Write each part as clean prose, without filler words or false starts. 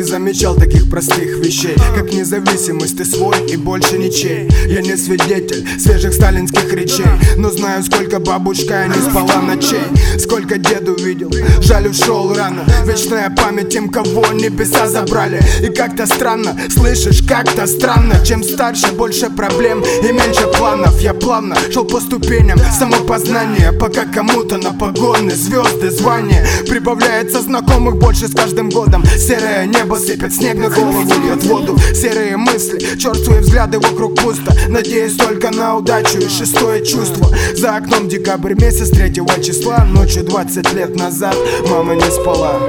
замечал таких простых вещей, как независимость, ты свой и больше ничей. Я не свидетель свежих сталинских речей, но знаю, сколько бабушка не спала ночей, сколько деду видел, жаль ушел рано. Вечная память тем, кого небеса забрали. И как-то странно, слышишь, как-то странно. Чем старше, больше проблем и меньше планов. Я плавно шел по ступеням самопознания, пока кому-то на погоны, звезды, звания прибавляется знакомых больше с каждым годом. Серое небо сыпет снег на голову, льет воду. Серые мысли, черствые взгляды, вокруг пусто. Надеюсь только на удачу и шестое чувство. За окном декабрь месяц 3 числа. Ночью 20 лет назад мама не спала.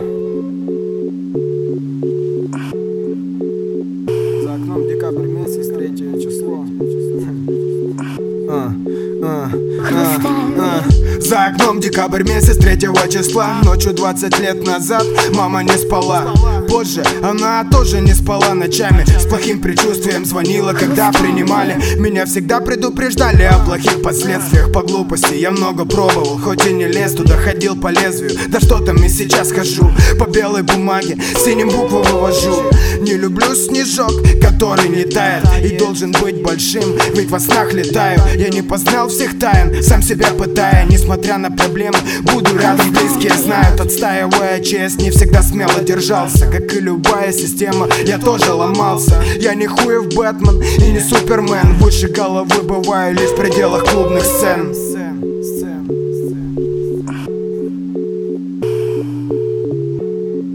За окном декабрь месяц 3 число. За окном декабрь месяц 3 числа. Ночью 20 лет назад мама не спала. Позже она тоже не спала ночами. С плохим предчувствием звонила, когда принимали. Меня всегда предупреждали о плохих последствиях. По глупости я много пробовал, хоть и не лез туда, ходил по лезвию. Да что там, и сейчас хожу по белой бумаге, синим буквы вывожу. Не люблю снежок, который не тает и должен быть большим, ведь во снах летаю. Я не познал всех тайн, сам себя пытая. Несмотря на проблемы, буду рядом, близкие знают. Отстаивая честь, не всегда смело держался. Как и любая система, я тоже ломался. Я не хуев Бэтмен и не Супермен. Выше головы бываю лишь в пределах клубных сцен.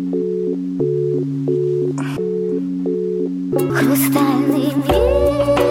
Хрустальный мир.